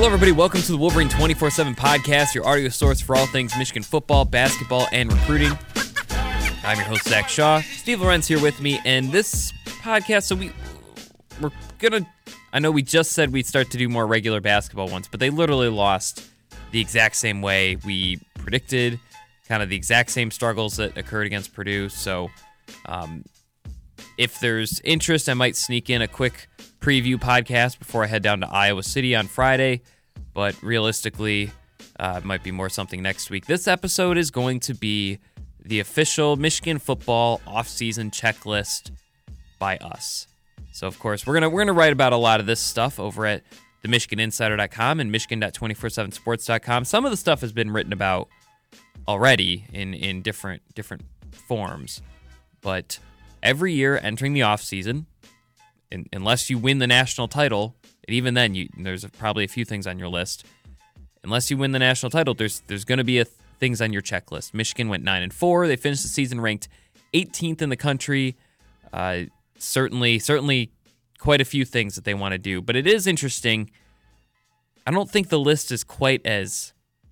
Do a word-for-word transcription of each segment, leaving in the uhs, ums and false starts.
Hello, everybody. Welcome to the Wolverine twenty-four seven podcast, your audio source for all things Michigan football, basketball, and recruiting. I'm your host, Zach Shaw. Steve Lorenz here with me, and this podcast, so we, we're going to, I know we just said we'd start to do more regular basketball ones, but they literally lost the exact same way we predicted, kind of the exact same struggles that occurred against Purdue. So um, if there's interest, I might sneak in a quick preview podcast before I head down to Iowa City on Friday, but realistically, uh, it might be more something next week. This episode is going to be the official Michigan football offseason checklist by us. So, of course, we're gonna we're gonna write about a lot of this stuff over at the michigan insider dot com and michigan dot two four seven sports dot com. Some of the stuff has been written about already in, in different different forms, but every year entering the offseason, in, unless you win the national title, and even then, you, there's probably a few things on your list. Unless you win the national title, there's there's going to be a th- things on your checklist. Michigan went nine and four. They finished the season ranked eighteenth in the country. Uh, certainly, certainly, quite a few things that they want to do. But it is interesting. I don't think the list is quite as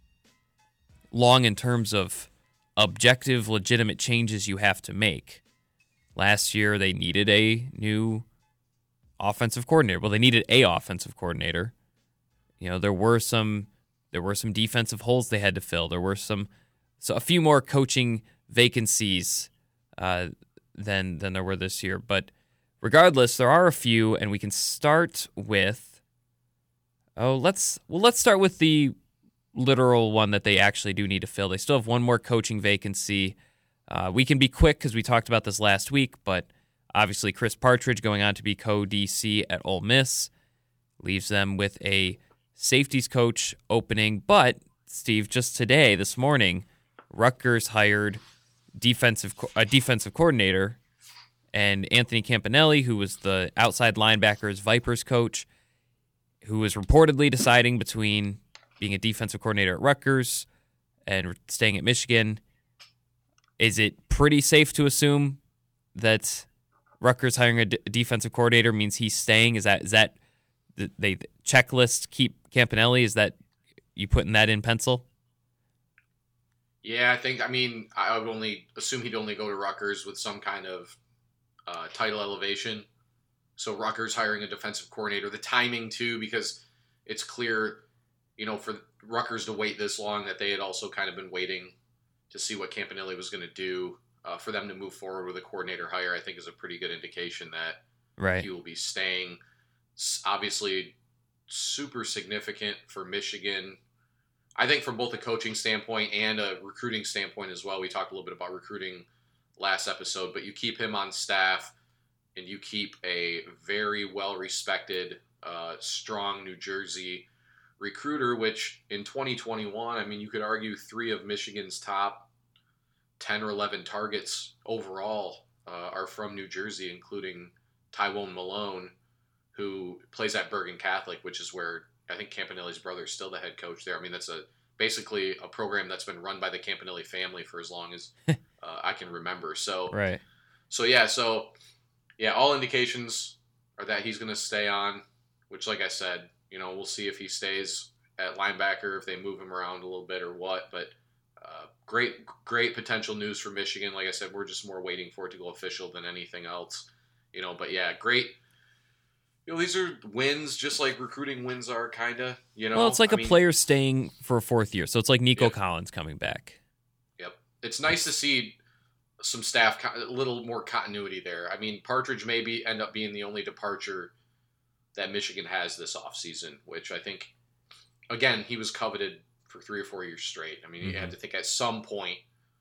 long in terms of objective, legitimate changes you have to make. Last year, they needed a new offensive coordinator. Well, they needed a offensive coordinator. You know, there were some there were some defensive holes they had to fill. There were some so a few more coaching vacancies uh, than than there were this year. But regardless, there are a few, and we can start with oh, let's well let's start with the literal one that they actually do need to fill. They still have one more coaching vacancy. Uh, we can be quick because we talked about this last week, but obviously, Chris Partridge going on to be co-D C at Ole Miss leaves them with a safeties coach opening. But, Steve, just today, this morning, Rutgers hired defensive a defensive coordinator, and Anthony Campanelli, who was the outside linebackers Vipers coach, who was reportedly deciding between being a defensive coordinator at Rutgers and staying at Michigan. Is it pretty safe to assume that Rutgers hiring a d- defensive coordinator means he's staying? Is that is that the, they the checklist keep Campanelli? Is that you putting that in pencil? Yeah, I think. I mean, I would only assume he'd only go to Rutgers with some kind of uh, title elevation. So Rutgers hiring a defensive coordinator, the timing too, because it's clear, you know, for Rutgers to wait this long, that they had also kind of been waiting to see what Campanelli was going to do. Uh, for them to move forward with a coordinator hire, I think, is a pretty good indication that right. he will be staying. Obviously, super significant for Michigan. I think from both a coaching standpoint and a recruiting standpoint as well. We talked a little bit about recruiting last episode, but you keep him on staff and you keep a very well-respected, uh, strong New Jersey recruiter, which in twenty twenty-one, I mean, you could argue three of Michigan's top ten or eleven targets overall uh, are from New Jersey, including Tywone Malone, who plays at Bergen Catholic, which is where I think Campanelli's brother is still the head coach there. I mean, that's a basically a program that's been run by the Campanelli family for as long as uh, I can remember. So, right. So yeah, so yeah, all indications are that he's going to stay on. Which, like I said, you know, we'll see if he stays at linebacker, if they move him around a little bit or what, but. Uh, great, great potential news for Michigan. Like I said, we're just more waiting for it to go official than anything else, you know. But yeah, great. You know, these are wins, just like recruiting wins are, kind of. You know, well, it's like I a mean, player staying for a fourth year, so it's like Nico yep. Collins coming back. Yep, it's nice to see some staff, a little more continuity there. I mean, Partridge may be end up being the only departure that Michigan has this offseason, which I think, again, he was coveted for three or four years straight. I mean, mm-hmm. you had to think at some point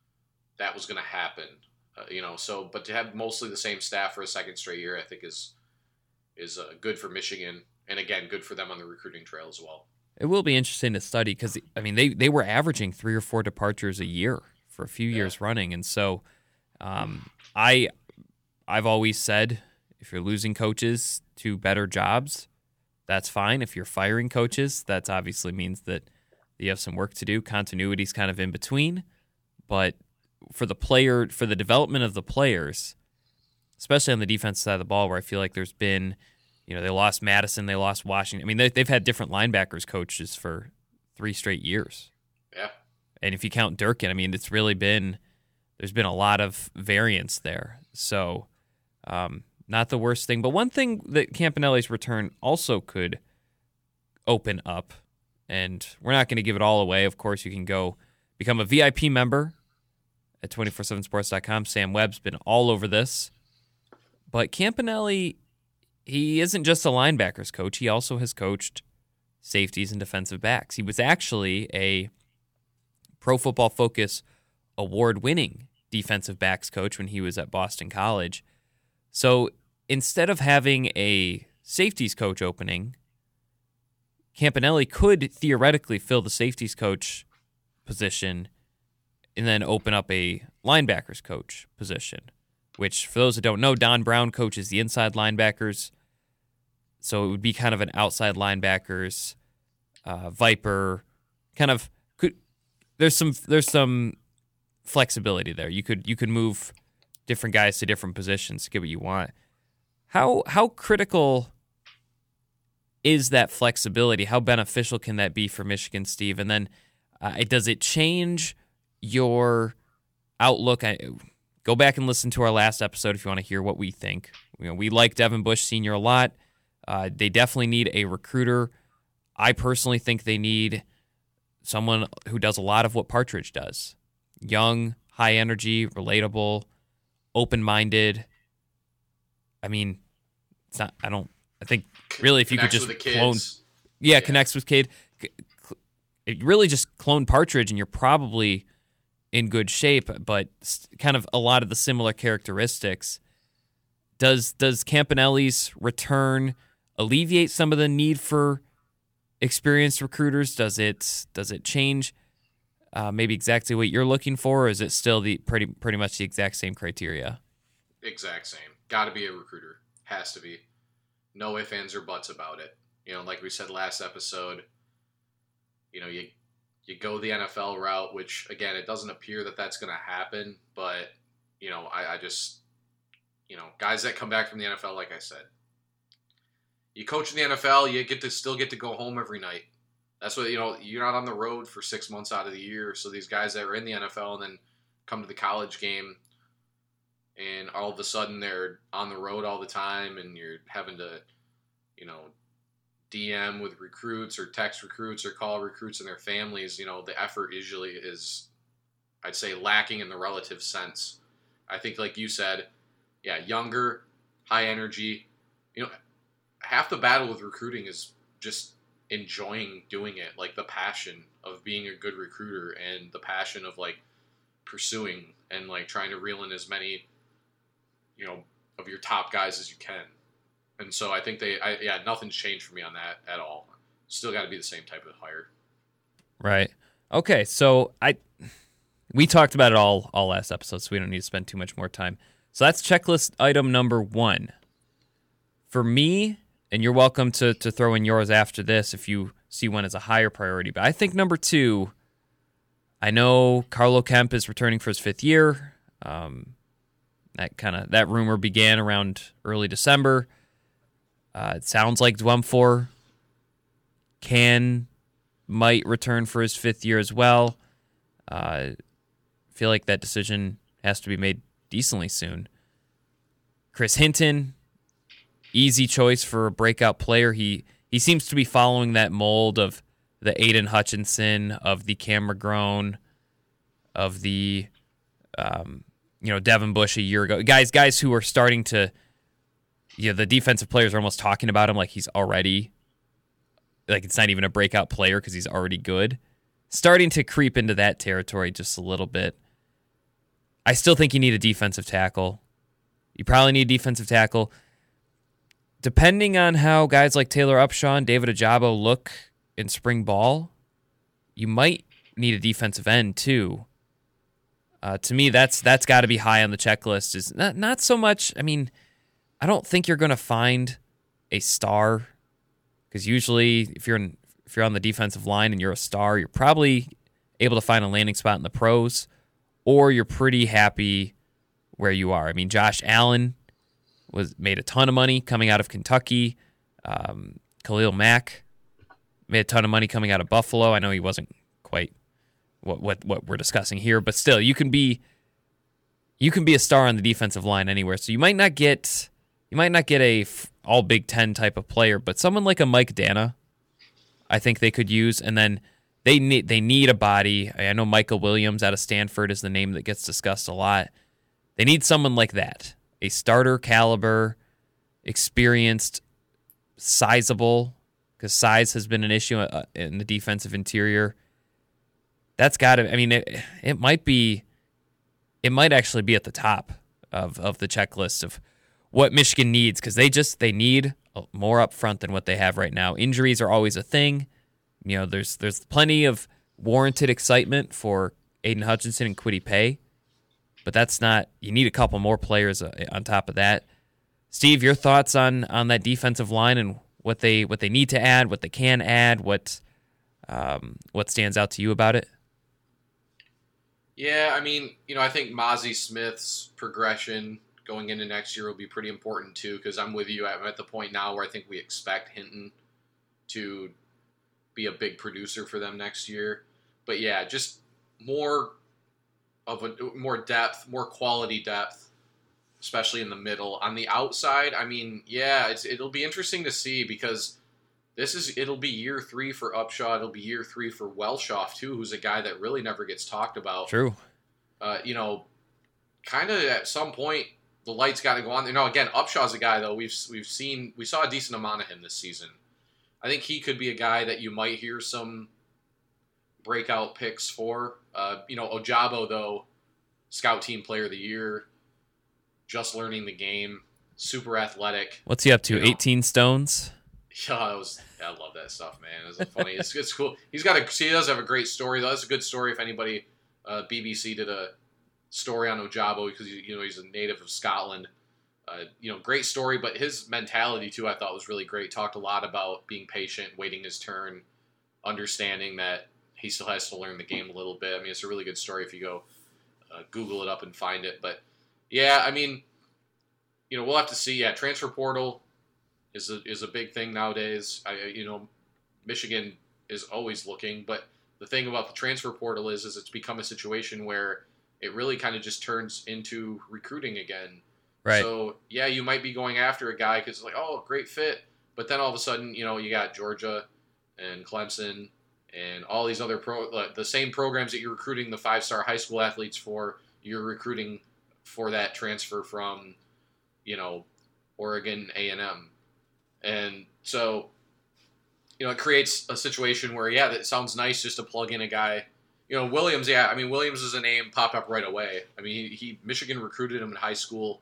that was going to happen, uh, you know. So, but to have mostly the same staff for a second straight year, I think is is uh, good for Michigan, and again, good for them on the recruiting trail as well. It will be interesting to study because I mean, they they were averaging three or four departures a year for a few yeah. years running, and so um, I I've always said if you're losing coaches to better jobs, that's fine. If you're firing coaches, that obviously means that you have some work to do. Continuity's kind of in between, but for the player, for the development of the players, especially on the defensive side of the ball, where I feel like there's been You know, they lost Madison, they lost Washington. I mean, they, they've had different linebackers coaches for three straight years. Yeah. And if you count Durkin, I mean, it's really been, there's been a lot of variance there. So, um, not the worst thing. But one thing that Campanelli's return also could open up, and we're not going to give it all away. Of course, you can go become a V I P member at two forty-seven sports dot com. Sam Webb's been all over this. But Campanelli, he isn't just a linebackers coach. He also has coached safeties and defensive backs. He was actually a Pro Football Focus award-winning defensive backs coach when he was at Boston College. So instead of having a safeties coach opening, Campanelli could theoretically fill the safeties coach position and then open up a linebackers coach position, which, for those that don't know, Don Brown coaches the inside linebackers. So it would be kind of an outside linebackers, uh, Viper, kind of could. There's some there's some flexibility there. You could you could move different guys to different positions to get what you want. How how critical is that flexibility? How beneficial can that be for Michigan, Steve? And then uh, does it change your outlook? I, go back and listen to our last episode if you want to hear what we think. You know, we like Devin Bush Senior a lot. Uh, they definitely need a recruiter. I personally think they need someone who does a lot of what Partridge does. Young, high energy, relatable, open-minded. I mean, it's not, I don't, I think really if you could just clone, yeah, yeah, connects with Cade, it really just clone Partridge and you're probably in good shape, but kind of a lot of the similar characteristics. Does does Campanelli's return alleviate some of the need for experienced recruiters? Does it does it change uh, maybe exactly what you're looking for, or is it still the pretty pretty much the exact same criteria? Exact same. Got to be a recruiter. Has to be. No ifs, ands, or buts about it. You know, like we said last episode, you know, you you go the N F L route, which, again, it doesn't appear that that's going to happen. But, you know, I, I just, you know, guys that come back from the N F L, like I said, you coach in the N F L, you get to still get to go home every night. That's what, you know, you're not on the road for six months out of the year. So these guys that are in the N F L and then come to the college game, and all of a sudden they're on the road all the time, and you're having to, you know, D M with recruits or text recruits or call recruits and their families. You know, the effort usually is, I'd say, lacking in the relative sense. I think, like you said, yeah, younger, high energy. You know, half the battle with recruiting is just enjoying doing it, like the passion of being a good recruiter and the passion of like pursuing and like trying to reel in as many, you know, of your top guys as you can. And so I think they, I, yeah, nothing's changed for me on that at all. Still got to be the same type of hire. Right. Okay. So I, we talked about it all, all last episode, so we don't need to spend too much more time. So that's checklist item number one. For me, and you're welcome to, to throw in yours after this if you see one as a higher priority, but I think number two, I know Carlo Kemp is returning for his fifth year. Um, that kind of, that rumor began around early December. Uh, it sounds like Dwumfor can, might return for his fifth year as well. I uh, feel like that decision has to be made decently soon. Chris Hinton, easy choice for a breakout player. He he seems to be following that mold of the Aiden Hutchinson, of the Cam McGrone, of the um, you know Devin Bush a year ago. Guys, guys who are starting to, you know, the defensive players are almost talking about him like he's already, like it's not even a breakout player because he's already good. Starting to creep into that territory just a little bit. I still think you need a defensive tackle. You probably need a defensive tackle. Depending on how guys like Taylor Upshaw and David Ajabo look in spring ball, you might need a defensive end too. Uh, to me, that's that's got to be high on the checklist. Is not not so much. I mean, I don't think you're going to find a star, because usually if you're in, if you're on the defensive line and you're a star, you're probably able to find a landing spot in the pros, or you're pretty happy where you are. I mean, Josh Allen was made a ton of money coming out of Kentucky. Um, Khalil Mack made a ton of money coming out of Buffalo. I know he wasn't quite what what what we're discussing here, but still, you can be you can be a star on the defensive line anywhere. So you might not get you might not get a all Big Ten type of player, but someone like a Mike Dana, I think they could use. And then they need they need a body. I know Michael Williams out of Stanford is the name that gets discussed a lot. They need someone like that, a starter caliber, experienced, sizable, because size has been an issue in the defensive interior. That's got to. I mean, it, it might be. It might actually be at the top of, of the checklist of what Michigan needs, because they just they need more up front than what they have right now. Injuries are always a thing. You know, there's there's plenty of warranted excitement for Aiden Hutchinson and Kwity Paye, but that's not. You need a couple more players on top of that. Steve, your thoughts on, on that defensive line and what they what they need to add, what they can add, what um, what stands out to you about it? Yeah, I mean, you know, I think Mozzie Smith's progression going into next year will be pretty important too, because I'm with you. I'm at the point now where I think we expect Hinton to be a big producer for them next year. But yeah, just more of a more depth, more quality depth, especially in the middle. On the outside, I mean, yeah, it's it'll be interesting to see, because this is it'll be year three for Upshaw. It'll be year three for Welshoff too, who's a guy that really never gets talked about. True. Uh, you know, kind of at some point the lights got to go on. You know, again, Upshaw's a guy though we've we've seen we saw a decent amount of him this season. I think he could be a guy that you might hear some breakout picks for. Uh, you know, Ojabo though, Scout Team Player of the Year, just learning the game, super athletic. What's he up to? You know, eighteen stones. Yeah, it was, I love that stuff, man. It's funny. It's, it's cool. He's got a. He does have a great story. Though. That's a good story. If anybody, uh, B B C did a story on Ojabo, because you know he's a native of Scotland. Uh, you know, great story. But his mentality too, I thought was really great. Talked a lot about being patient, waiting his turn, understanding that he still has to learn the game a little bit. I mean, it's a really good story if you go uh, Google it up and find it. But yeah, I mean, you know, we'll have to see. Yeah, transfer portal is a, is a big thing nowadays. I, you know, Michigan is always looking, but the thing about the transfer portal is, is it's become a situation where it really kind of just turns into recruiting again. Right. So yeah, you might be going after a guy because it's like, oh, great fit, but then all of a sudden, you know, you got Georgia and Clemson and all these other pro, uh, the same programs that you're recruiting the five-star high school athletes for, you're recruiting for that transfer from, you know, Oregon A and M. And so, you know, it creates a situation where, yeah, that sounds nice just to plug in a guy. You know, Williams, yeah, I mean, Williams is a name popped up right away. I mean, he, he Michigan recruited him in high school.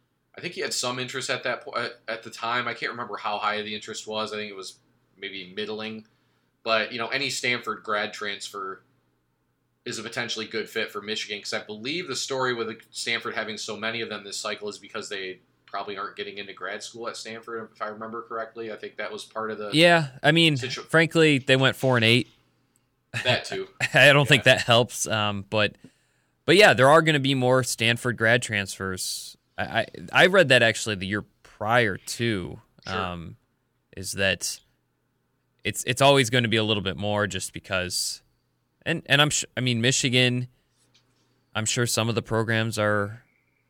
I think he had some interest at that point at the time. I can't remember how high the interest was. I think it was maybe middling. But, you know, any Stanford grad transfer is a potentially good fit for Michigan, because I believe the story with Stanford having so many of them this cycle is because they probably aren't getting into grad school at Stanford, if I remember correctly. I think that was part of the... Yeah, I mean, situ- frankly, they went four and eight. That too. I don't yeah. think that helps. Um, but, but yeah, there are going to be more Stanford grad transfers. I, I, I read that actually the year prior to, sure. um, is that it's it's always going to be a little bit more, just because, and and I'm sh- I mean Michigan, I'm sure some of the programs are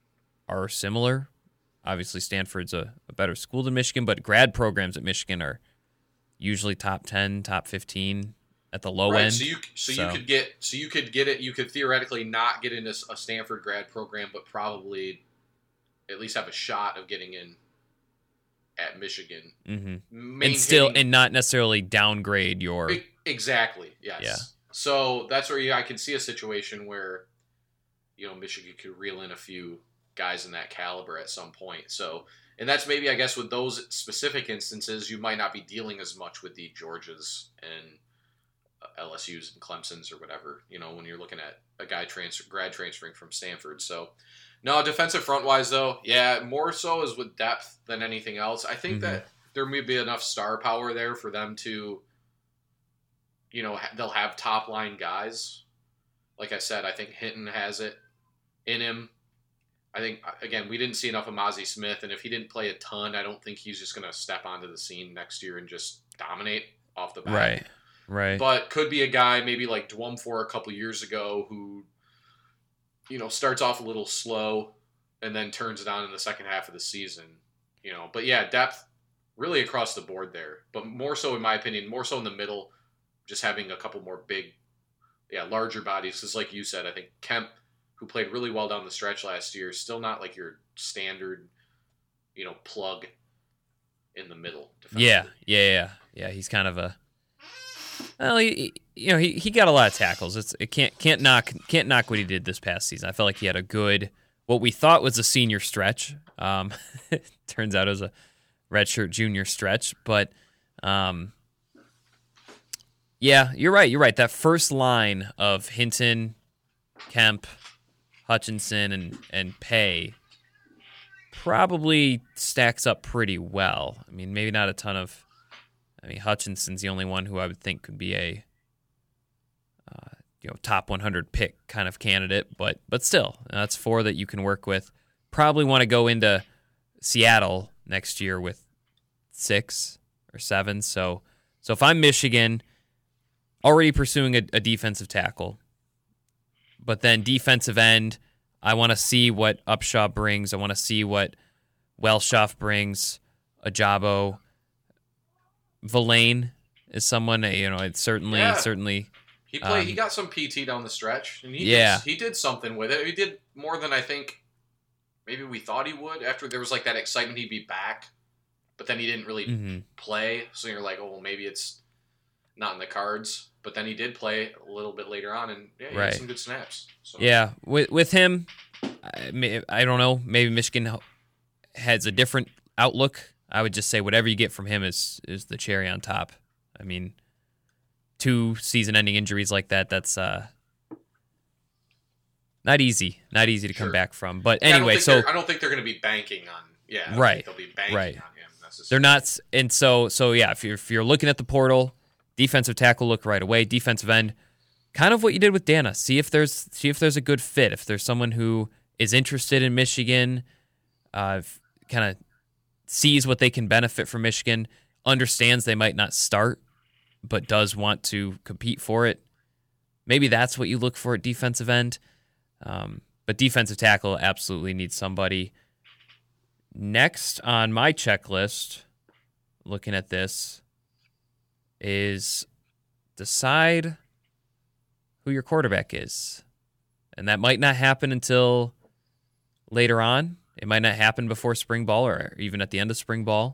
are similar. Obviously, Stanford's a, a better school than Michigan, but grad programs at Michigan are usually top ten, top fifteen at the low right, end. So you so, so you could get so you could get it. You could theoretically not get into a Stanford grad program, but probably at least have a shot of getting in at Michigan, mm-hmm. and still and not necessarily downgrade your exactly. Yes. Yeah. So that's where you, I can see a situation where, you know, Michigan could reel in a few guys in that caliber at some point. So, and that's maybe, I guess, with those specific instances, you might not be dealing as much with the Georgias and L S U's and Clemson's or whatever, you know, when you're looking at a guy transfer, grad transferring from Stanford. So, no, defensive front wise though, yeah, more so is with depth than anything else. I think mm-hmm. that there may be enough star power there for them to, you know, they'll have top line guys. Like I said, I think Hinton has it in him. I think, again, we didn't see enough of Mozzie Smith, and if he didn't play a ton, I don't think he's just going to step onto the scene next year and just dominate off the bat. Right, right. But could be a guy maybe like Dwumfor a couple years ago who, you know, starts off a little slow and then turns it on in the second half of the season. You know, but yeah, depth really across the board there. But more so, in my opinion, more so in the middle, just having a couple more big, yeah, larger bodies. Because like you said, I think Kemp, who played really well down the stretch last year, still not like your standard, you know, plug in the middle. Yeah, yeah, yeah, yeah. He's kind of a well, he, you know, he, he got a lot of tackles. It's it can't can't knock can't knock what he did this past season. I felt like he had a good what we thought was a senior stretch. Um, turns out it was a redshirt junior stretch, but um, yeah, you're right. You're right. That first line of Hinton, Kemp, Hutchinson, and and Pay probably stacks up pretty well. I mean, maybe not a ton of. I mean, Hutchinson's the only one who I would think could be a uh, you know top one hundred pick kind of candidate, but but still, that's four that you can work with. Probably want to go into Seattle next year with six or seven. So so if I'm Michigan, already pursuing a, a defensive tackle, but then defensive end, I want to see what Upshaw brings. I want to see what Welshoff brings. Ajabo. Villain is someone, you know, it's certainly, yeah. certainly. He played. Um, he got some P T down the stretch, and he yeah. did, he did something with it. He did more than I think maybe we thought he would. After there was like that excitement he'd be back, but then he didn't really mm-hmm. play. So you're like, oh, well, maybe it's not in the cards. But then he did play a little bit later on, and yeah, he right. had some good snaps. So. Yeah, with with him, I, may, I don't know. Maybe Michigan has a different outlook. I would just say whatever you get from him is is the cherry on top. I mean, two season-ending injuries like that, that's uh, not easy. Not easy to sure. come back from. But yeah, anyway, I so... I don't think they're going to be banking on... Yeah, I don't right, think they'll be banking right. on him necessarily. They're not... And so, so yeah, if you're, if you're looking at the portal, defensive tackle, look right away. Defensive end, kind of what you did with Dana. See if there's see if there's a good fit. If there's someone who is interested in Michigan, uh, kind of... sees what they can benefit from Michigan, understands they might not start, but does want to compete for it. Maybe that's what you look for at defensive end. Um, but defensive tackle absolutely needs somebody. Next on my checklist, looking at this, is decide who your quarterback is. And that might not happen until later on. It might not happen before spring ball or even at the end of spring ball.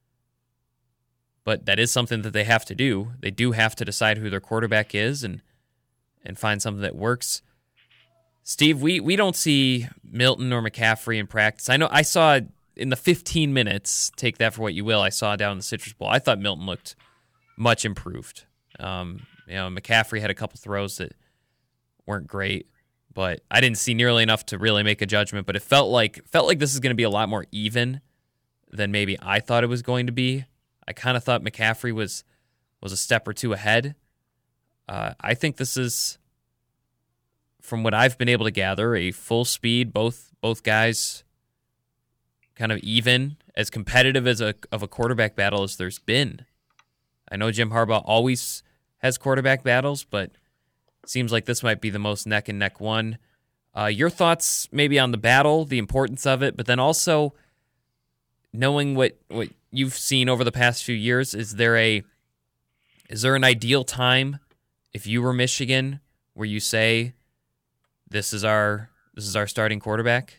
But that is something that they have to do. They do have to decide who their quarterback is and and find something that works. Steve, we, we don't see Milton or McCaffrey in practice. I know I saw in the fifteen minutes, take that for what you will, I saw down in the Citrus Bowl, I thought Milton looked much improved. Um, you know, McCaffrey had a couple throws that weren't great. But I didn't see nearly enough to really make a judgment. But it felt like felt like this is going to be a lot more even than maybe I thought it was going to be. I kind of thought McCaffrey was was a step or two ahead. Uh, I think this is, from what I've been able to gather, a full speed. Both both guys kind of even, as competitive as a of a quarterback battle as there's been. I know Jim Harbaugh always has quarterback battles, but seems like this might be the most neck and neck one. Uh, your thoughts maybe on the battle, the importance of it, but then also knowing what, what you've seen over the past few years. Is there a is there an ideal time if you were Michigan where you say this is our this is our starting quarterback?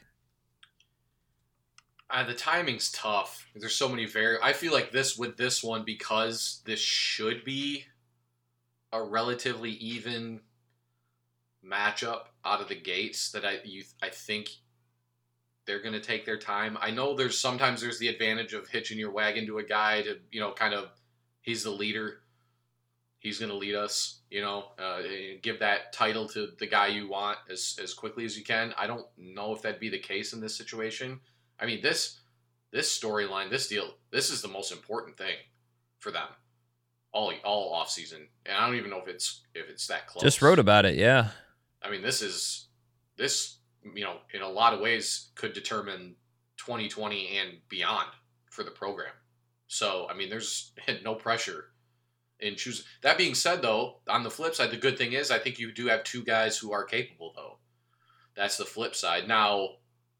Uh, the timing's tough. There's so many vari. I feel like this with this one, because this should be a relatively even matchup out of the gates, that I you I think they're going to take their time. I know there's sometimes there's the advantage of hitching your wagon to a guy to, you know, kind of, he's the leader. He's going to lead us, you know, uh, give that title to the guy you want as, as quickly as you can. I don't know if that'd be the case in this situation. I mean, this, this storyline, this deal, this is the most important thing for them all, all off season. And I don't even know if it's, if it's that close. Just wrote about it. Yeah. I mean, this is, this you know, in a lot of ways could determine twenty twenty and beyond for the program. So, I mean, there's no pressure in choosing. That being said, though, on the flip side, the good thing is I think you do have two guys who are capable, though. That's the flip side. Now,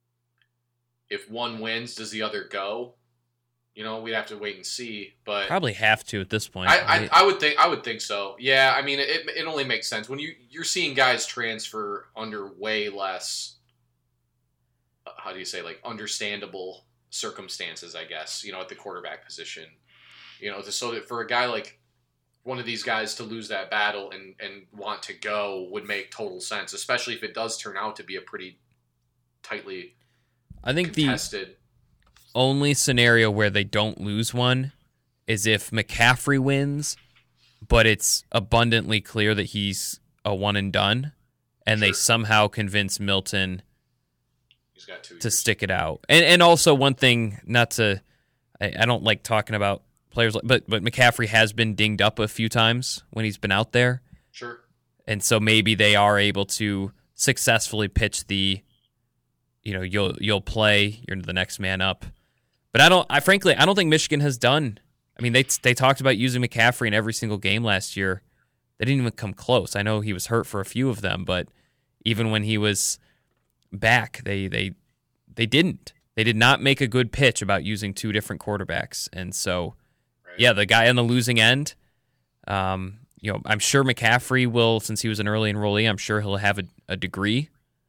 if one wins, does the other go? You know, we'd have to wait and see. But probably have to at this point. I, Right? I, I would think I would think so. Yeah, I mean, it it only makes sense when you you're seeing guys transfer under way less. How do you say, like, understandable circumstances, I guess, you know, at the quarterback position. You know, so that for a guy like one of these guys to lose that battle and, and want to go would make total sense, especially if it does turn out to be a pretty tightly I think contested. The only scenario where they don't lose one is if McCaffrey wins, but it's abundantly clear that he's a one and done, and sure. they somehow convince Milton He's got two to years. stick it out. And and also one thing, not to, I, I don't like talking about players, but but McCaffrey has been dinged up a few times when he's been out there. Sure. And so maybe they are able to successfully pitch the, you know, you'll you'll play, you're the next man up. But I don't, I frankly, I don't think Michigan has done. I mean, they they talked about using McCaffrey in every single game last year. They didn't even come close. I know he was hurt for a few of them, but even when he was back, they they they didn't. They did not make a good pitch about using two different quarterbacks. And so, right. yeah, the guy on the losing end, um, you know, I'm sure McCaffrey will, since he was an early enrollee, I'm sure he'll have a, a degree.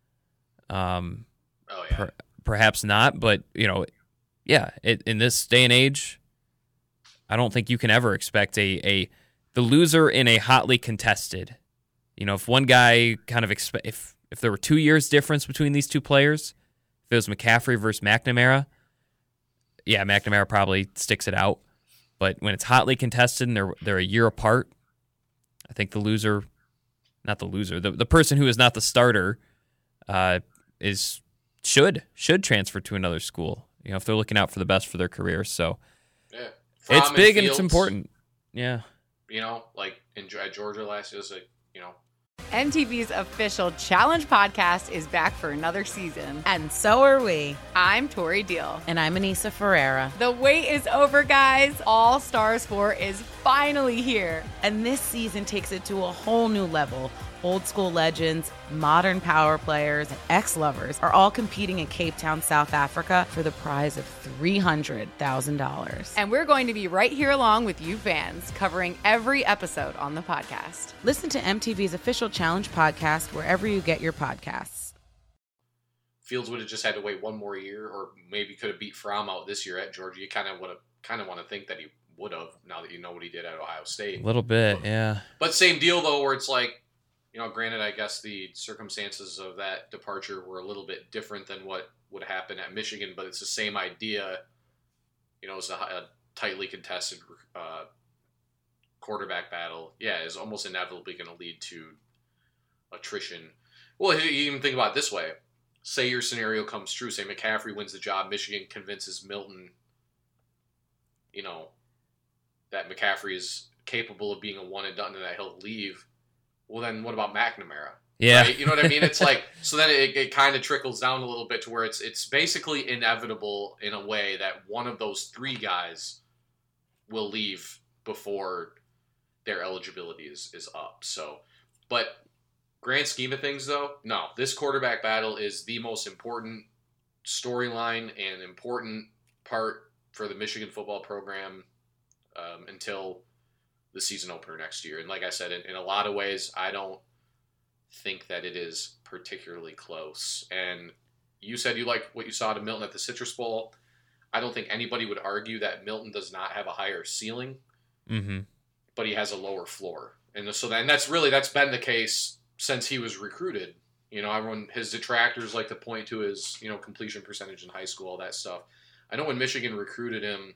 Um, oh yeah. Per, perhaps not, but you know, yeah, it, in this day and age, I don't think you can ever expect a a the loser in a hotly contested. You know, if one guy kind of expect if if there were two years difference between these two players, if it was McCaffrey versus McNamara, yeah, McNamara probably sticks it out. But when it's hotly contested and they're they're a year apart, I think the loser, not the loser, the the person who is not the starter, uh, is should should transfer to another school. You know, if they're looking out for the best for their career. So yeah. it's Fromm big and and it's important. Yeah. You know, like in at Georgia last year, it was like, you know. M T V's official Challenge podcast is back for another season. And so are we. I'm Tori Deal. And I'm Anissa Ferreira. The wait is over, guys. All Stars four is finally here. And this season takes it to a whole new level. Old school legends, modern power players, and ex-lovers are all competing in Cape Town, South Africa for the prize of three hundred thousand dollars. And we're going to be right here along with you fans, covering every episode on the podcast. Listen to M T V's official Challenge podcast wherever you get your podcasts. Fields would have just had to wait one more year, or maybe could have beat Fromm out this year at Georgia. You kind of would have, kind of want to think that he would have, now that you know what he did at Ohio State. A little bit, but, yeah. But same deal, though, where it's like, you know, granted, I guess the circumstances of that departure were a little bit different than what would happen at Michigan, but it's the same idea. You know, it's a, a tightly contested uh, quarterback battle. Yeah, is almost inevitably going to lead to attrition. Well, you even think about it this way. Say your scenario comes true. Say McCaffrey wins the job. Michigan convinces Milton, you know, that McCaffrey is capable of being a one and done and that he'll leave. Well, then what about McNamara? Yeah. Right? You know what I mean? It's like, so then it, it kind of trickles down a little bit to where it's it's basically inevitable in a way that one of those three guys will leave before their eligibility is, is up. So, but grand scheme of things, though, no. This quarterback battle is the most important storyline and important part for the Michigan football program um, until the season opener next year. And like I said, in, in a lot of ways, I don't think that it is particularly close. And you said you like what you saw to Milton at the Citrus Bowl. I don't think anybody would argue that Milton does not have a higher ceiling, mm-hmm. but he has a lower floor. And so then that's really, that's been the case since he was recruited. You know, everyone, his detractors like to point to his, you know, completion percentage in high school, all that stuff. I know when Michigan recruited him,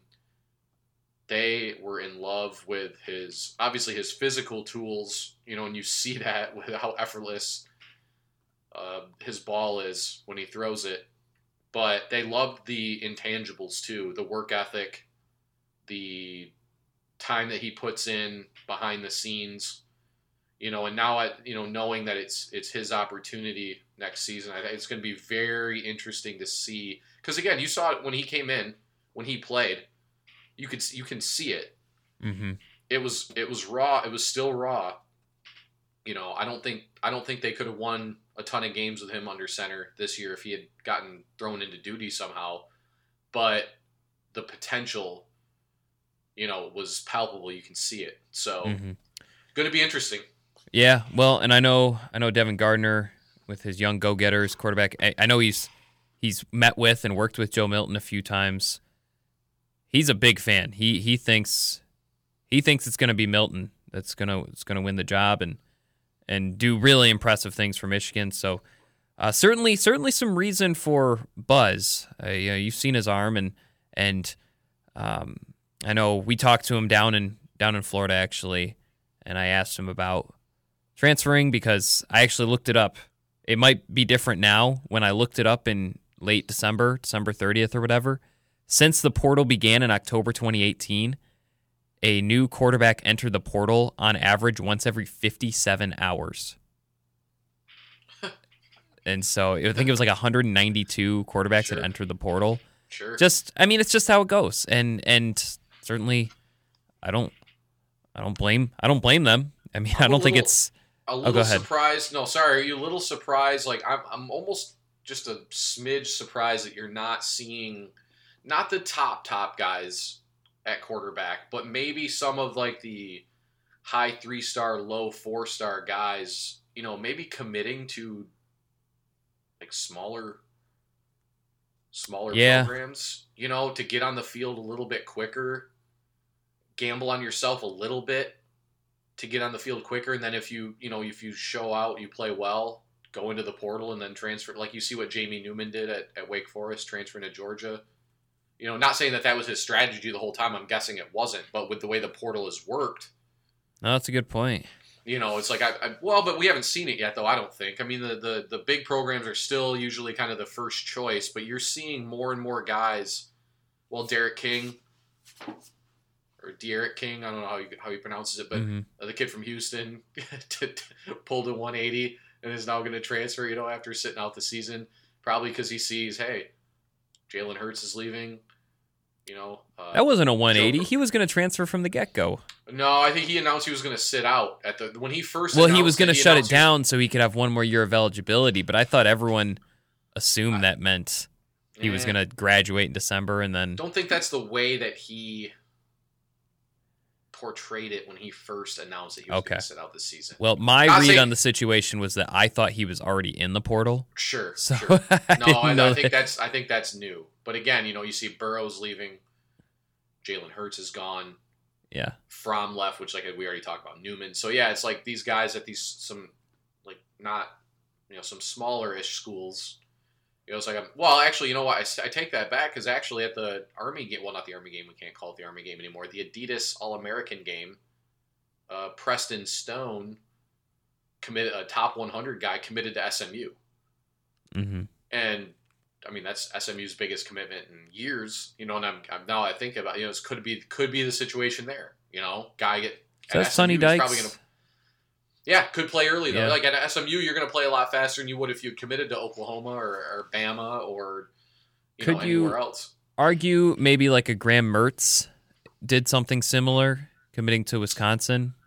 they were in love with his, obviously his physical tools, you know, and you see that with how effortless uh, his ball is when he throws it. But they loved the intangibles too, the work ethic, the time that he puts in behind the scenes. You know, and now, I, you know, knowing that it's it's his opportunity next season, I think it's going to be very interesting to see. Because again, you saw it when he came in, when he played, you could you can see it. Mm-hmm. It was it was raw. It was still raw. You know, I don't think I don't think they could have won a ton of games with him under center this year if he had gotten thrown into duty somehow. But the potential, you know, was palpable. You can see it. So, Mm-hmm. going to be interesting. Yeah, well, and I know I know Devin Gardner with his young go-getters quarterback. I, I know he's he's met with and worked with Joe Milton a few times. He's a big fan. He he thinks he thinks it's going to be Milton that's going to it's going to win the job and and do really impressive things for Michigan. So uh, certainly certainly some reason for buzz. Uh, you know, you've seen his arm and and um, I know we talked to him down in down in Florida actually, and I asked him about transferring because I actually looked it up. It might be different now. When I looked it up in late December, December thirtieth or whatever, since the portal began in October twenty eighteen, a new quarterback entered the portal on average once every fifty-seven hours. And so I think it was like one hundred ninety-two quarterbacks Sure. that entered the portal. Sure. Just, I mean, it's just how it goes. And and certainly, I don't, I don't blame, I don't blame them. I mean, I I'm a don't think little- it's. A little go ahead. surprised. No, sorry. Are you a little surprised? Like I'm, I'm almost just a smidge surprised that you're not seeing, not the top top guys at quarterback, but maybe some of like the high three star, low four star guys. You know, maybe committing to like smaller, smaller Yeah. programs. You know, to get on the field a little bit quicker, gamble on yourself a little bit to get on the field quicker, and then if you you know if you show out, you play well, go into the portal and then transfer, like you see what Jamie Newman did at, at Wake Forest, transferring to Georgia. You know, not saying that that was his strategy the whole time. I'm guessing it wasn't, but with the way the portal has worked, No, that's a good point. you know, it's like I, I well, but we haven't seen it yet, though. I don't think. I mean, the the the big programs are still usually kind of the first choice, but you're seeing more and more guys. Well, Derek King. Or De'Aaron King, I don't know how he, how he pronounces it, but Mhm. the kid from Houston t- t- pulled a one eighty and is now going to transfer, you know, after sitting out the season, probably because he sees, hey, Jalen Hurts is leaving, you know. Uh, That wasn't a one eighty. Joe- He was going to transfer from the get-go. No, I think he announced he was going to sit out at the when he first. Well, he announced was going to he shut it announced he was- down so he could have one more year of eligibility, but I thought everyone assumed I- that meant he was Eh, going to graduate in December and then... Don't think that's the way that he portrayed it when he first announced that he was Okay. going to sit out this season. Well, my Not read saying- on the situation was that I thought he was already in the portal. Sure, So sure. I No, didn't I, know I think that- that's I think that's new. But again, you know, you see Burrow's leaving, Jalen Hurts is gone, Yeah. Fromm left, which like we already talked about, Newman. So yeah, it's like these guys at these some like not you know some smaller-ish schools. You know, it's like I'm, well, actually, you know what? I, s- I take that back because actually at the Army game, well, not the Army game, we can't call it the Army game anymore. The Adidas All-American game, uh, Preston Stone committed a top one hundred guy committed to S M U. hmm And I mean that's S M U's biggest commitment in years, you know. And I'm, I'm now I think about you know this could be could be the situation there. You know, guy get So at that's Sonny S M U, he's Dykes. probably gonna, yeah, could play early though. Yeah. Like at S M U, you're going to play a lot faster than you would if you committed to Oklahoma or, or Bama or you Could know you- anywhere else. Argue maybe like a Graham Mertz did something similar, committing to Wisconsin.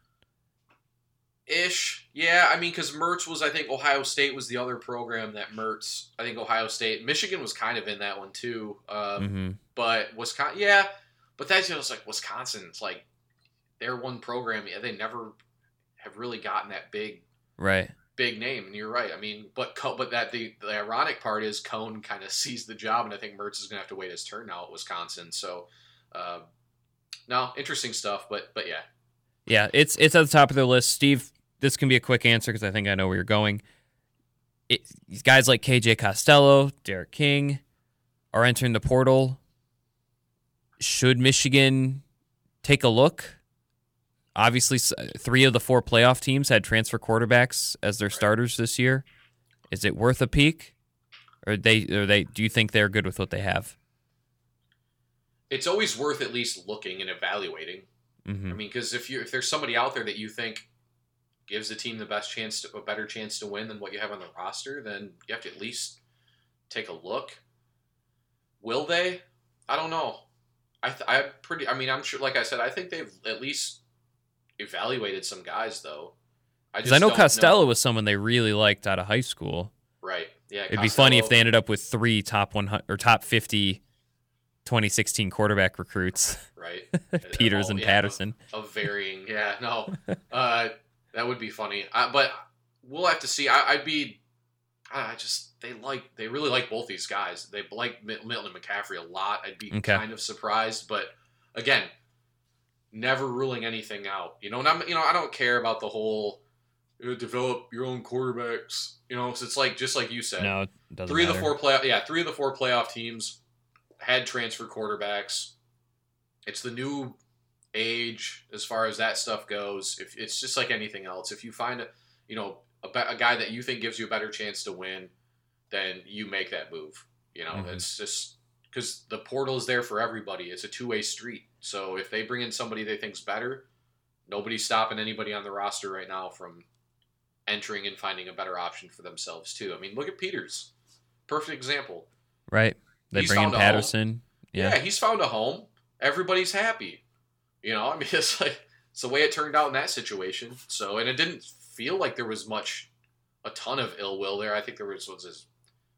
Ish, yeah. I mean, because Mertz was, I think Ohio State was the other program that Mertz. I think Ohio State, Michigan was kind of in that one too. Um, hmm But Wisconsin, yeah, but that's just like Wisconsin. It's like they're one program. Yeah, they never have really gotten that big, Right. big name. And you're right. I mean, but Co- but that the, the ironic part is Cone kind of sees the job, and I think Mertz is going to have to wait his turn now at Wisconsin. So, uh, no, interesting stuff. But but yeah, Yeah, it's it's at the top of the list. Steve, this can be a quick answer because I think I know where you're going. It, these guys like K J Costello, Derek King are entering the portal. Should Michigan take a look? Obviously, s- three of the four playoff teams had transfer quarterbacks as their starters this year. Is it worth a peek, or they or they? Do you think they're good with what they have? it's always worth at least looking and evaluating. hmm I mean, because if you if there's somebody out there that you think gives the team the best chance, to, a better chance to win than what you have on the roster, then you have to at least take a look. Will they? I don't know. I th- I'm pretty. I mean, I'm sure. Like I said, I think they've at least evaluated some guys, though. I Because I know don't Costello know. was someone they really liked out of high school. Right. Yeah. It'd Costello, be funny if they ended up with three top one hundred or top fifty twenty sixteen quarterback recruits. Right. Peters All- and yeah, Patterson. Of, of varying. Yeah. No. Uh, that would be funny. I, but we'll have to see. I, I'd be. I just they like they really like both these guys. They like Milton and McCaffrey a lot. I'd be Okay. kind of surprised, but again, never ruling anything out. You know, and I'm you know I don't care about the whole you know, develop your own quarterbacks. You know, so it's like just like you said. No, it doesn't three matter. of the four play yeah three of the four playoff teams had transfer quarterbacks. It's the new age as far as that stuff goes. If it's just like anything else, if you find a you know a, a guy that you think gives you a better chance to win, then you make that move. You know, Mhm. it's just because the portal is there for everybody. It's a two way street. So if they bring in somebody they think's better, nobody's stopping anybody on the roster right now from entering and finding a better option for themselves too. I mean, look at Peters, perfect example. Right. They He's bring in found a home. Patterson. Yeah. Yeah. he's found a home. Everybody's happy. You know, I mean, it's like it's the way it turned out in that situation. So, and it didn't feel like there was much, a ton of ill will there. I think there was, was his,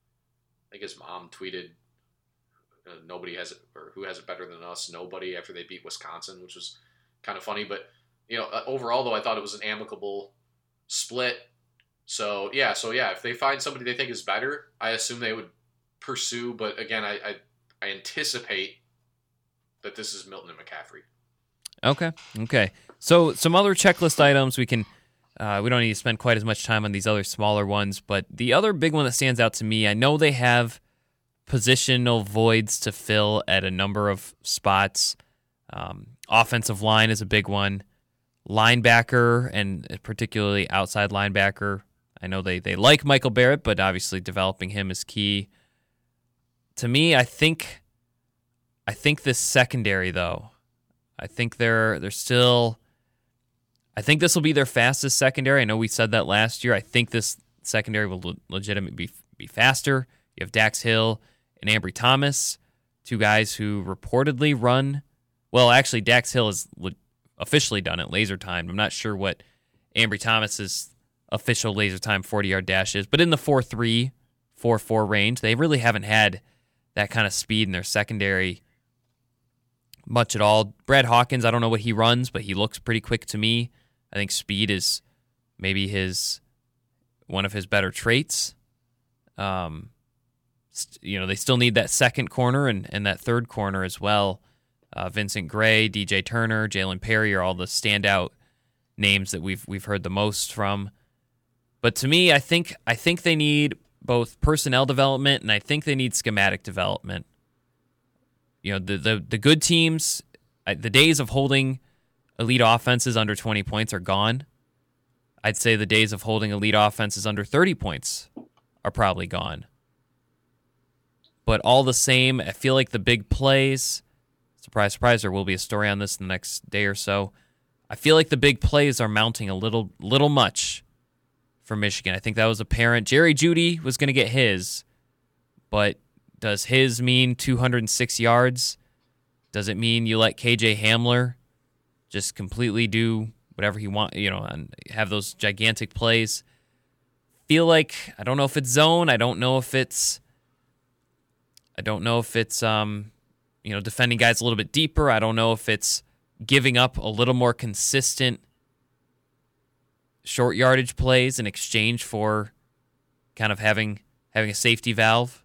I think his mom tweeted, uh, nobody has it, or who has it better than us? Nobody, after they beat Wisconsin, which was kind of funny. But, you know, uh, overall, though, I thought it was an amicable split. So, yeah, so yeah, if they find somebody they think is better, I assume they would pursue. But again, I, I, I anticipate that this is Milton and McCaffrey. Okay. Okay. So some other checklist items we can. Uh, we don't need to spend quite as much time on these other smaller ones, but the other big one that stands out to me, I know they have positional voids to fill at a number of spots. Um, offensive line is a big one. Linebacker, and particularly outside linebacker. I know they, they like Michael Barrett, but obviously developing him is key. To me, I think I think this secondary, though, I think they're they're still... I think this will be their fastest secondary. I know we said that last year. I think this secondary will le- legitimately be, be faster. You have Dax Hill and Ambry Thomas, two guys who reportedly run. Well, actually, Dax Hill has le- officially done it, laser timed. I'm not sure what Ambry Thomas's official laser time forty-yard dash is, but in the four three, four four range, they really haven't had that kind of speed in their secondary much at all. Brad Hawkins, I don't know what he runs, but he looks pretty quick to me. I think speed is maybe his one of his better traits. Um, st- you know, they still need that second corner and, and that third corner as well. Uh, Vincent Gray, D J Turner, Jalen Perry are all the standout names that we've we've heard the most from. But to me, I think I think they need both personnel development and I think they need schematic development. You know, the the, the good teams, the days of holding elite offenses under twenty points are gone. I'd say the days of holding elite offenses under thirty points are probably gone. But all the same, I feel like the big plays, surprise, surprise, there will be a story on this in the next day or so. I feel like the big plays are mounting a little little much for Michigan. I think that was apparent. Jerry Jeudy was going to get his, but does his mean two hundred six yards? Does it mean you let K J Hamler just completely do whatever he wants, you know, and have those gigantic plays? Feel like, I don't know if it's zone. I don't know if it's, I don't know if it's, um, you know, defending guys a little bit deeper. I don't know if it's giving up a little more consistent short yardage plays in exchange for kind of having having a safety valve.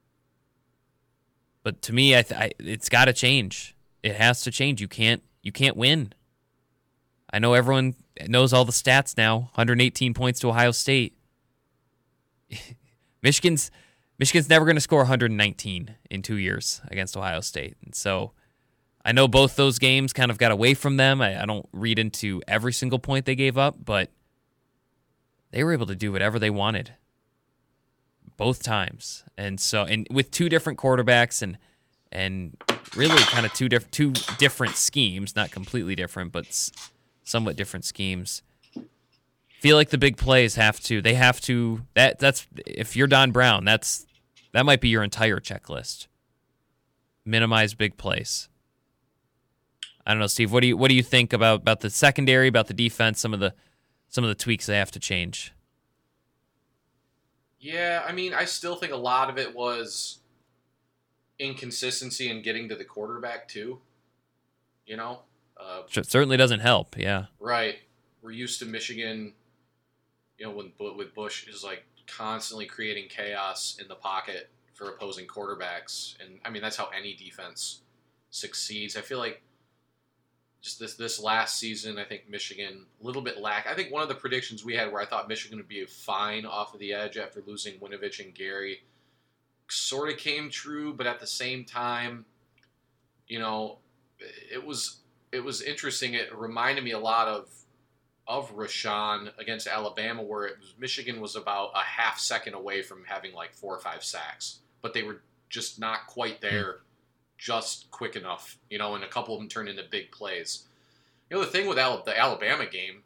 But to me, I, th- I it's got to change. It has to change. You can't you can't win. I know everyone knows all the stats now. one hundred eighteen points to Ohio State. Michigan's Michigan's never going to score one hundred nineteen in two years against Ohio State. And so I know both those games kind of got away from them. I, I don't read into every single point they gave up, but they were able to do whatever they wanted both times. And so, and with two different quarterbacks and and really kind of two different two different schemes, not completely different, but s- somewhat different schemes. feel like the big plays have to. They have to. That that's if you're Don Brown, that's that might be your entire checklist. Minimize big plays. I don't know, Steve. What do you what do you think about, about the secondary, about the defense, some of the some of the tweaks they have to change? Yeah, I mean, I still think a lot of it was inconsistency in getting to the quarterback too. You know, uh, It certainly doesn't help. Yeah, right. We're used to Michigan. You know, when with Bush is like constantly creating chaos in the pocket for opposing quarterbacks, and I mean that's how any defense succeeds. I feel like just this this last season, I think Michigan a little bit lack. I think one of the predictions we had where I thought Michigan would be fine off of the edge after losing Winovich and Gary sort of came true, but at the same time, you know, it was it was interesting. It reminded me a lot of of Rashawn against Alabama, where it was, Michigan was about a half second away from having like four or five sacks, but they were just not quite there, just quick enough, you know, and a couple of them turned into big plays. You know, the thing with Al- the Alabama game,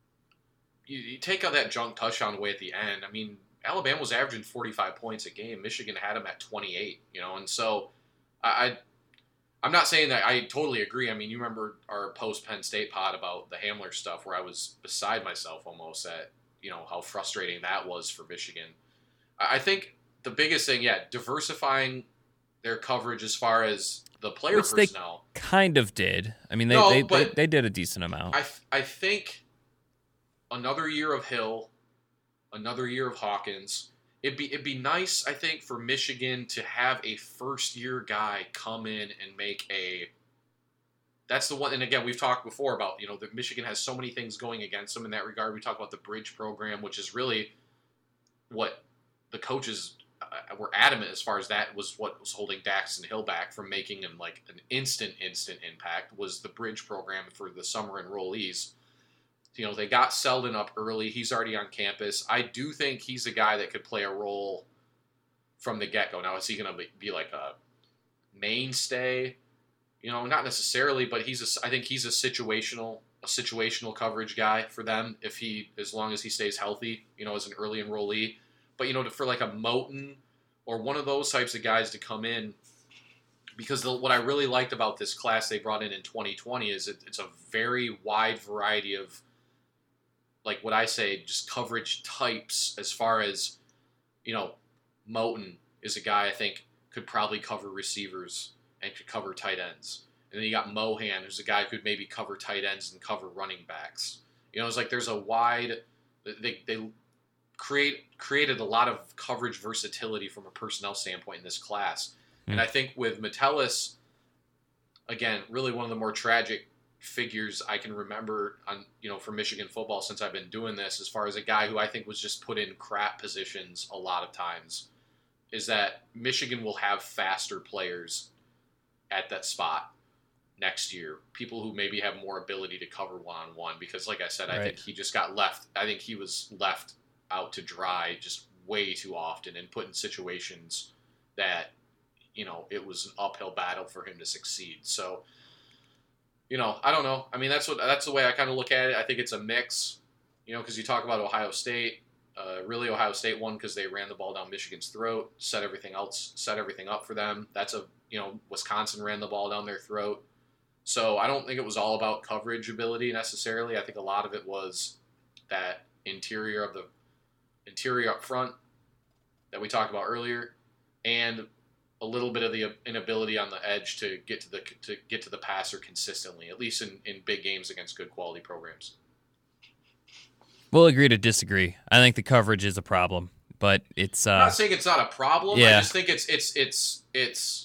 you, you take out that junk touchdown away at the end. I mean, Alabama was averaging forty-five points a game. Michigan had them at twenty-eight, you know, and so I, I I'm not saying that I totally agree. I mean, you remember our post-Penn State pod about the Hamler stuff where I was beside myself almost at, you know, how frustrating that was for Michigan. I think the biggest thing, yeah, diversifying their coverage as far as the player Which personnel. They kind of did. I mean, they, No, they, but they, they did a decent amount. I, I think another year of Hill, another year of Hawkins. It'd be it'd be nice, I think, for Michigan to have a first year guy come in and make a. That's the one, and again, we've talked before about, you know, that Michigan has so many things going against them in that regard. We talk about the bridge program, which is really what the coaches uh, were adamant as far as that was what was holding Daxton Hill back from making him like an instant, instant impact was the bridge program for the summer enrollees. You know, they got Selden up early. He's already on campus. I do think he's a guy that could play a role from the get-go. Now, is he going to be, be like a mainstay? You know, not necessarily, but he's a, I think he's a situational a situational coverage guy for them if he as long as he stays healthy, you know, as an early enrollee. But, you know, to, for like a Moten or one of those types of guys to come in, because the, what I really liked about this class they brought in in twenty twenty is it, it's a very wide variety of, like what I say, just coverage types as far as, you know, Moten is a guy I think could probably cover receivers and could cover tight ends. And then you got Mohan, who's a guy who could maybe cover tight ends and cover running backs. You know, it's like there's a wide, they they create created a lot of coverage versatility from a personnel standpoint in this class. Mm. And I think with Metellus, again, really one of the more tragic figures I can remember on, you know, for Michigan football since I've been doing this, as far as a guy who I think was just put in crap positions a lot of times, is that Michigan will have faster players at that spot next year. People who maybe have more ability to cover one-on-one, because like I said, right. I think he just got left, I think he was left out to dry just way too often and put in situations that, you know, it was an uphill battle for him to succeed. So, you know, I don't know. I mean, that's what that's the way I kind of look at it. I think it's a mix, you know, because you talk about Ohio State. Uh, really, Ohio State won because they ran the ball down Michigan's throat, set everything else, set everything up for them. That's a, you know, Wisconsin ran the ball down their throat. So I don't think it was all about coverage ability necessarily. I think a lot of it was that interior of the interior up front that we talked about earlier, and a little bit of the inability on the edge to get to the to get to the passer consistently, at least in, in big games against good quality programs. We'll agree to disagree. I think the coverage is a problem, but it's. Uh, I'm not saying it's not a problem. Yeah. I just think it's it's it's it's.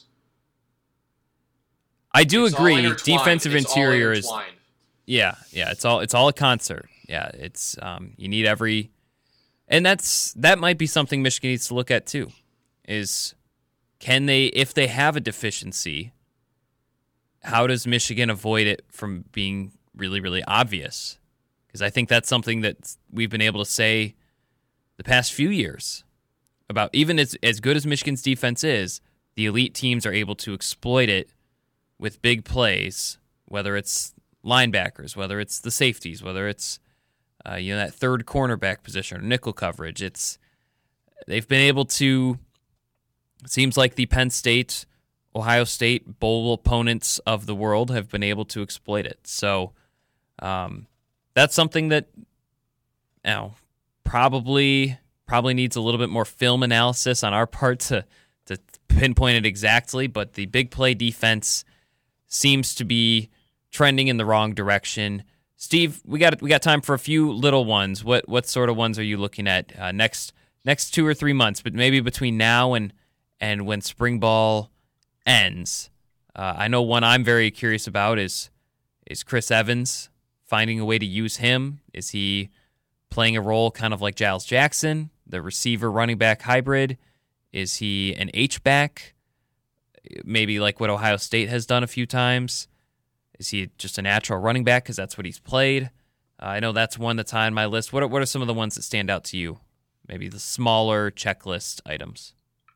I do it's agree. Defensive it's interior is. Yeah, yeah. It's all it's all a concert. Yeah, it's um. You need every, and that's that might be something Michigan needs to look at too, is. Can they, if they have a deficiency, how does Michigan avoid it from being really, really obvious? Because I think that's something that we've been able to say the past few years about, even as, as good as Michigan's defense is, the elite teams are able to exploit it with big plays, whether it's linebackers, whether it's the safeties, whether it's uh, you know, that third cornerback position or nickel coverage. It's they've been able to. It seems like the Penn State, Ohio State bowl opponents of the world have been able to exploit it. So um, that's something that you know probably probably needs a little bit more film analysis on our part to to pinpoint it exactly. But the big play defense seems to be trending in the wrong direction. Steve, we got we got time for a few little ones. What what sort of ones are you looking at uh, next next two or three months? But maybe between now and and when spring ball ends. Uh, I know one I'm very curious about is is Chris Evans, finding a way to use him. Is he playing a role kind of like Giles Jackson, the receiver running back hybrid? Is he an H-back, maybe like what Ohio State has done a few times? Is he just a natural running back because that's what he's played? Uh, I know that's one that's high on my list. What are, what are some of the ones that stand out to you? Maybe the smaller checklist items.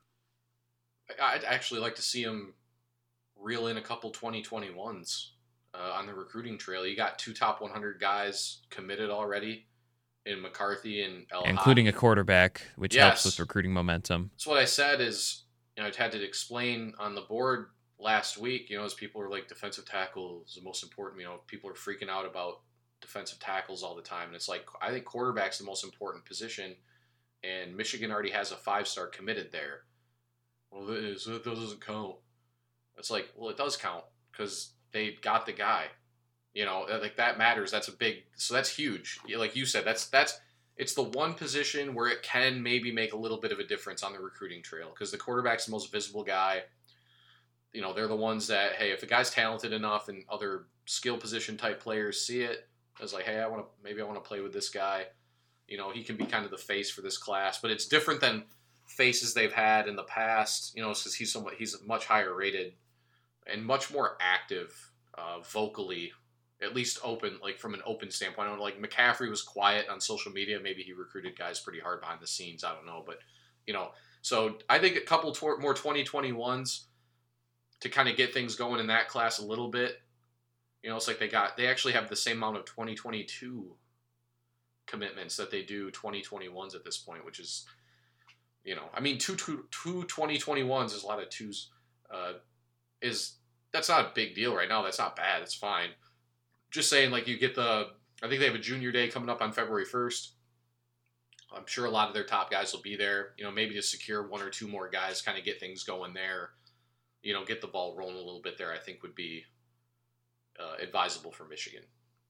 I'd actually like to see him reel in a couple twenty twenty-ones uh, on the recruiting trail. You got two top one hundred guys committed already in McCarthy and El including a quarterback, which yes. helps with recruiting momentum. That's what I said is, you know, I had to explain on the board last week, you know, as people are like, defensive tackle is the most important. You know, people are freaking out about defensive tackles all the time. And it's like, I think quarterback's the most important position, and Michigan already has a five-star committed there. Well, that doesn't count. It's like, well, it does count because they got the guy. You know, like that matters. That's a big, so that's huge. Like you said, that's that's it's the one position where it can maybe make a little bit of a difference on the recruiting trail because the quarterback's the most visible guy. You know, they're the ones that, hey, if the guy's talented enough and other skill position type players see it, it's like, hey, I want to maybe I want to play with this guy. You know, he can be kind of the face for this class, but it's different than faces they've had in the past, you know, since he's somewhat he's much higher rated and much more active uh, vocally, at least open, like from an open standpoint. I don't know, like McCaffrey was quiet on social media. Maybe he recruited guys pretty hard behind the scenes. I don't know, but you know, so I think a couple tw- more twenty twenty-ones to kind of get things going in that class a little bit. You know, it's like they got they actually have the same amount of twenty twenty-two commitments that they do twenty twenty-ones at this point, which is. You know, I mean, two, two, two twenty twenty-ones is a lot of twos. Uh, is that's not a big deal right now. That's not bad. It's fine. Just saying, like, you get the, I think they have a junior day coming up on February first. I'm sure a lot of their top guys will be there. You know, maybe to secure one or two more guys, kind of get things going there. You know, get the ball rolling a little bit there, I think would be uh, advisable for Michigan.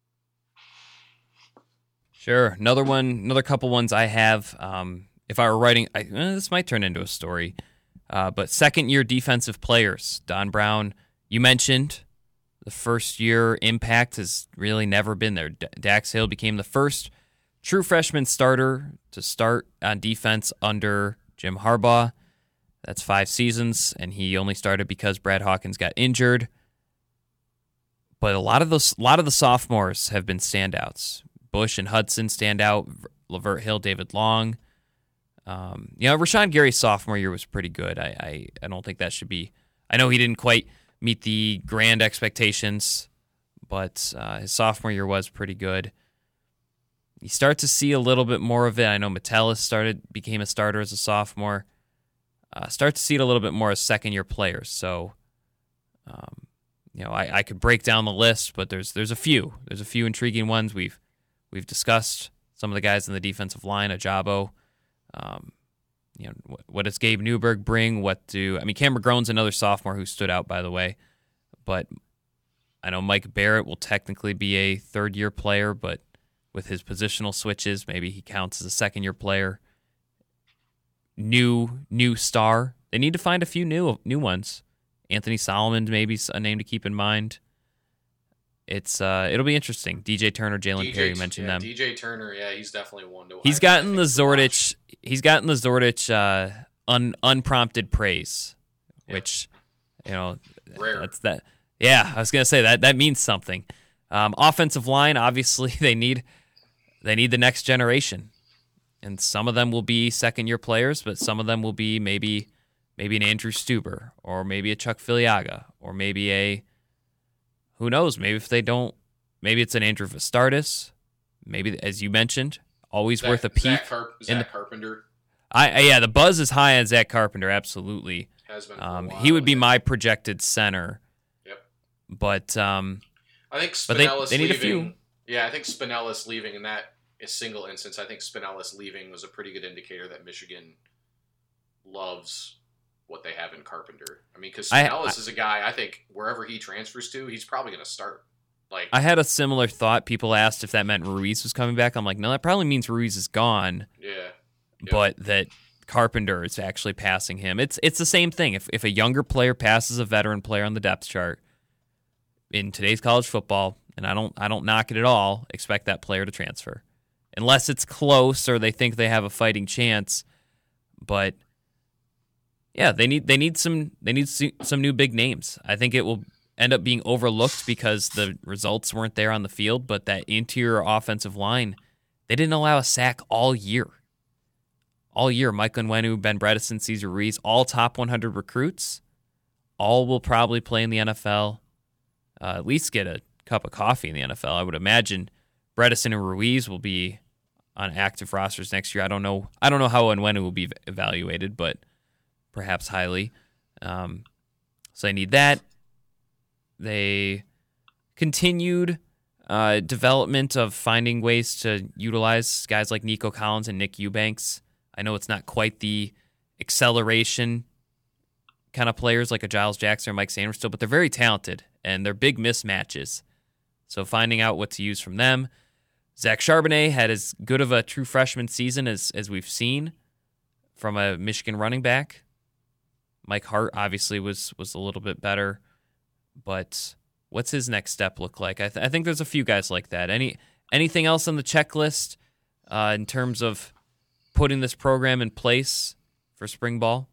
Sure. Another one, another couple ones I have. Um, If I were writing, I, eh, this might turn into a story, uh, but second-year defensive players. Don Brown, you mentioned the first-year impact has really never been there. D- Dax Hill became the first true freshman starter to start on defense under Jim Harbaugh. That's five seasons, and he only started because Brad Hawkins got injured. But a lot of those, a lot of the sophomores have been standouts. Bush and Hudson stand out. Lavert Hill, David Long. Um, you know, Rashawn Gary's sophomore year was pretty good. I, I, I don't think that should be... I know he didn't quite meet the grand expectations, but uh, his sophomore year was pretty good. You start to see a little bit more of it. I know Metellus started, became a starter as a sophomore. Uh, start to see it a little bit more as second-year players. So, um, you know, I, I could break down the list, but there's there's a few. There's a few intriguing ones. We've we've discussed some of the guys in the defensive line, Ajabo. Um, you know, what, what does Gabe Newberg bring? What do I mean? Cameron Grone's another sophomore who stood out, by the way. But I know Mike Barrett will technically be a third-year player, but with his positional switches, maybe he counts as a second-year player. New new star. They need to find a few new new ones. Anthony Solomon, maybe a name to keep in mind. It's uh, it'll be interesting. D J Turner, Jalen Perry, mentioned yeah, them. D J Turner, yeah, he's definitely one to. He's gotten the Zordich. He's gotten the Zordich uh, un, unprompted praise, yeah. which you know, rare. That's that. Yeah, I was gonna say that that means something. Um, offensive line, obviously, they need they need the next generation, and some of them will be second year players, but some of them will be maybe maybe an Andrew Stuber or maybe a Chuck Filiaga or maybe a. Who knows? Maybe if they don't, maybe it's an Andrew Vastardis. maybe, as you mentioned, always Zach, worth a peek. Zach, Carp- Zach in the, Carpenter. I, I yeah, the buzz is high on Zach Carpenter. Absolutely, Has been. um, for a while, he would be yeah. my projected center. Yep. But um, I think but they, Spinellis they need leaving. a few. Yeah, I think Spinellis leaving in that is single instance. I think Spinellis leaving was a pretty good indicator that Michigan loves what they have in Carpenter. I mean, because I- Spinellis I- is a guy, I think wherever he transfers to, he's probably going to start. Like, I had a similar thought. People asked if that meant Ruiz was coming back. I'm like, no, that probably means Ruiz is gone, yeah, yeah. but that Carpenter is actually passing him. It's it's the same thing. If if a younger player passes a veteran player on the depth chart in today's college football, and I don't I don't knock it at all, expect that player to transfer, unless it's close or they think they have a fighting chance. But yeah, they need they need some they need some new big names. I think it will end up being overlooked because the results weren't there on the field, but that interior offensive line, they didn't allow a sack all year. All year, Mike Onwenu, Ben Bredesen, Cesar Ruiz, all top one hundred recruits, all will probably play in the N F L, uh, at least get a cup of coffee in the N F L. I would imagine Bredesen and Ruiz will be on active rosters next year. I don't know. I don't know how Onwenu will be evaluated, but perhaps highly. Um, so I need that. They continued uh, development of finding ways to utilize guys like Nico Collins and Nick Eubanks. I know it's not quite the acceleration kind of players like a Giles Jackson or Mike Sanderstill, but they're very talented, and they're big mismatches. So finding out what to use from them. Zach Charbonnet had as good of a true freshman season as, as we've seen from a Michigan running back. Mike Hart obviously was was a little bit better. But what's his next step look like? I, th- I think there's a few guys like that. Any anything else on the checklist uh, in terms of putting this program in place for spring ball?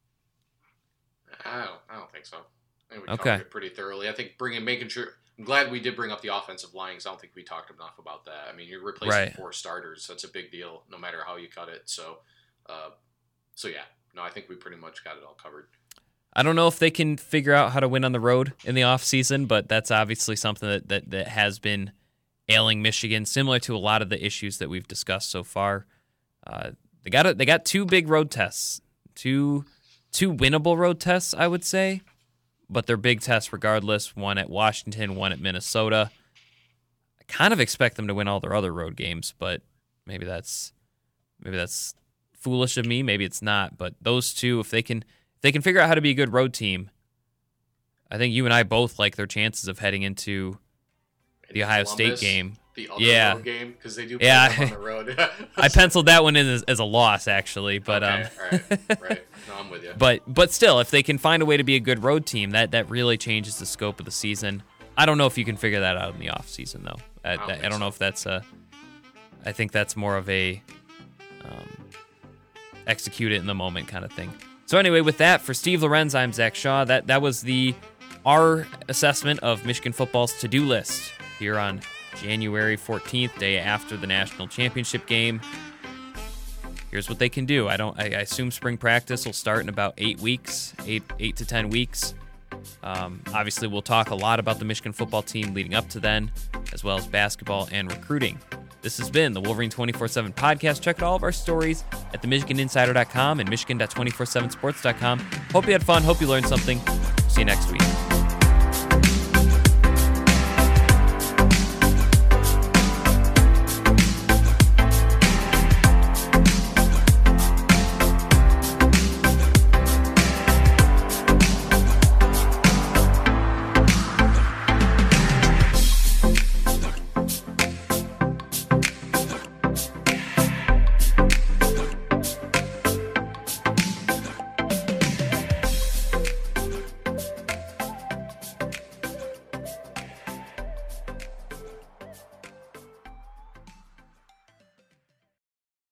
I don't, I don't think so. I think we Okay. covered it pretty thoroughly. I think bringing, making sure. I'm glad we did bring up the offensive line because I don't think we talked enough about that. I mean, you're replacing Right. four starters. That's a big deal, no matter how you cut it. So, uh, so yeah, no, I think we pretty much got it all covered. I don't know if they can figure out how to win on the road in the offseason, but that's obviously something that, that, that has been ailing Michigan, similar to a lot of the issues that we've discussed so far. Uh, they got a, they got two big road tests, two two winnable road tests, I would say, but they're big tests regardless. One at Washington, one at Minnesota. I kind of expect them to win all their other road games, but maybe that's maybe that's foolish of me. Maybe it's not. But those two, if they can. If they can figure out how to be a good road team, I think you and I both like their chances of heading into the Ohio Columbus, State game. The other Yeah. road game, because they do play Yeah. them on the road. I penciled that one in as, as a loss, actually, but okay, um, all right, right. No, I'm with you. but but still, if they can find a way to be a good road team, that that really changes the scope of the season. I don't know if you can figure that out in the off season though. I, I don't don't, think know so. if that's a. I think that's more of a um, execute it in the moment kind of thing. So anyway, with that, for Steve Lorenz, I'm Zach Shaw. That that was the our assessment of Michigan football's to-do list here on January fourteenth, day after the national championship game. Here's what they can do. I don't. I, I assume spring practice will start in about eight weeks, eight eight to ten weeks. Um, obviously, we'll talk a lot about the Michigan football team leading up to then, as well as basketball and recruiting. This has been the Wolverine twenty-four seven podcast. Check out all of our stories at the michigan insider dot com and michigan dot two four seven sports dot com. Hope you had fun. Hope you learned something. See you next week.